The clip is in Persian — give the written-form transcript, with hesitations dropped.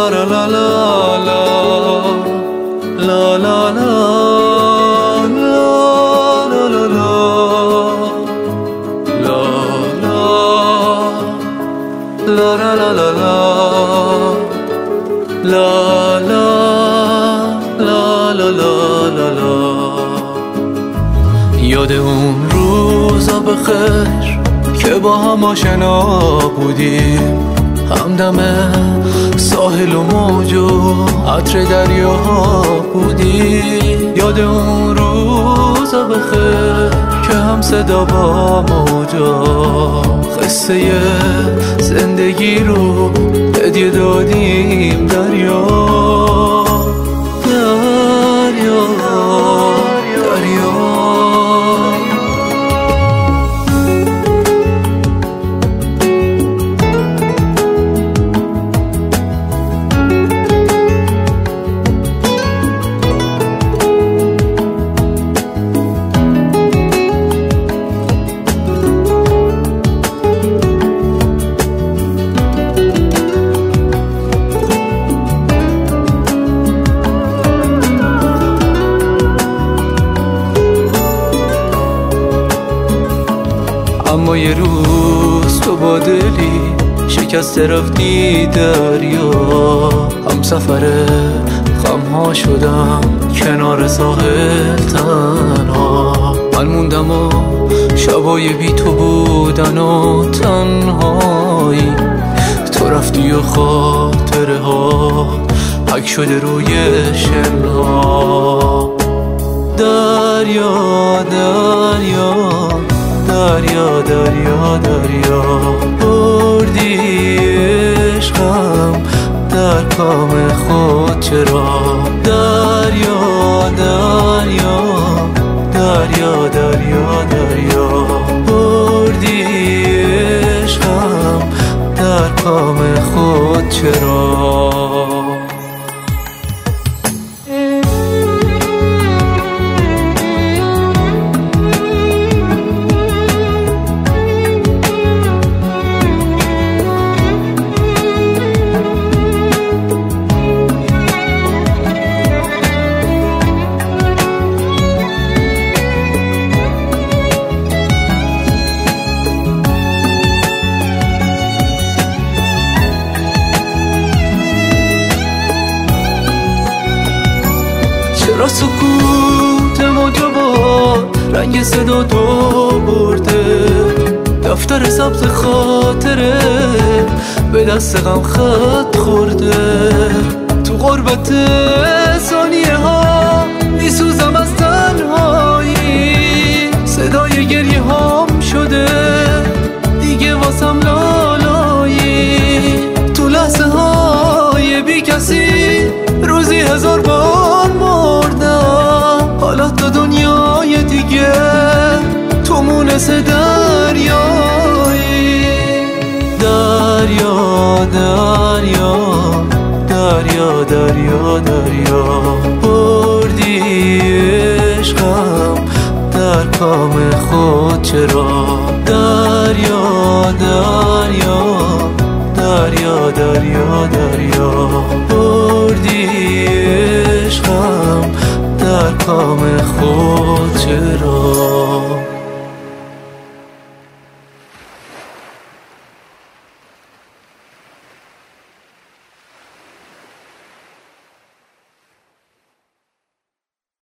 لا لا لا لا لا لا یاد اون روزا بخیر که با هم آشنا بودیم، همدم ساحل و موج و عطر دریا بودیم. یاد اون روزا بخیر که هم صدا با موجا قصه زندگی رو هدیه دادیم دریا دریا دریا. اما یه روز تو با دلی شکسته رفتی دریا، هم سفر غم‌ها شدم کنار ساحل تنها. من موندم و شبای بی تو بودن و تنهایی، تو رفتی و خاطره ها پک شده روی شنها. دریا دریا دریا دریا دریا، بردی عشقم در کام خود چرا. دریا دریا دریا دریا دریا، بردی عشقم در کام خود چرا. چرا سکوت موجا با رنگ صدا تو برده، دفتر سبز خاطره به دست غم خط خورده. تو غربت ثانیه ها میسوزم از تنهایی، صدای گریه هام شده دیگه واسم لالایی. تو لحظه های بی کسی روزی 1000 بار مردم، حالا تو دنیای دیگه تو مونس دریایی. دریا دریا دریا دریا دریا، بردی عشقم در کام خود چرا. دریا دریا دریا دریا دریا، بردی عشقم در کام